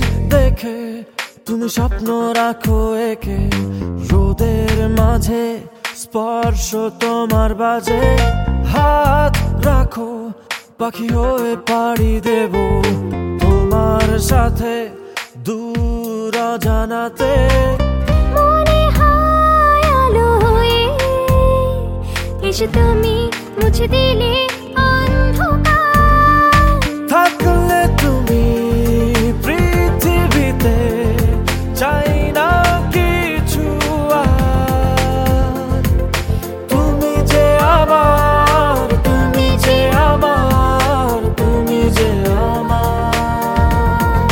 দেখে তুমি স্বপ্ন রাখো একে, রোদের মাঝে স্পর্শ তোমার বাজে। হাত রাখো পাখি হয়ে পাড়ি দেব তোমার সাথে দূর অজানাতে। মনে হয় আলো হয়ে এসে তুমি মুছে দিলে অন্ধকার। থাকলে তুমি পৃথিবীতে চাই না কিছু আর। তুমি যে আমার, তুমি যে আমার, তুমি যে আমার।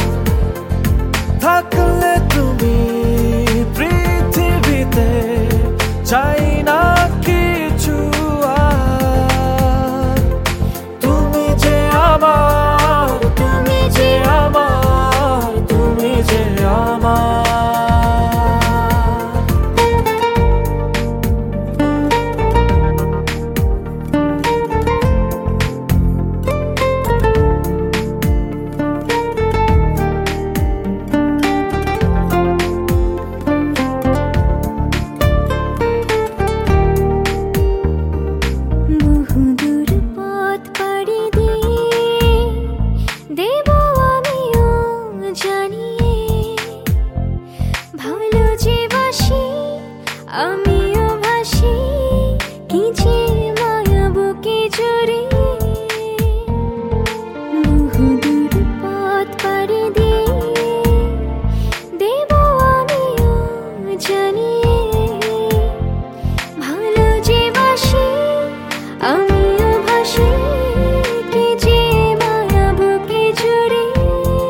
থাকলে তুমি পৃথিবীতে চাই না কিছু আর। তুমি যে আমার, তুমি যে আমার, তুমি যে আমার। বহুদূর পথ পাড়ি দিয়ে দেব আমিও জানিয়ে, ভালো যে বাসি আমিও ভাসি, কি যে মায়া বুকে জড়িয়ে। বহুদূর পথ পাড়ি দিয়ে দেব আমিও জানিয়ে, ভালো যে বাসি আমিও ভাসি, কি যে মায়া বুকে জড়িয়ে।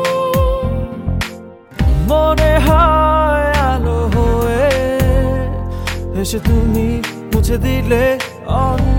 মনে হয় আলো হয়ে এসে তুমি মুছে দিলে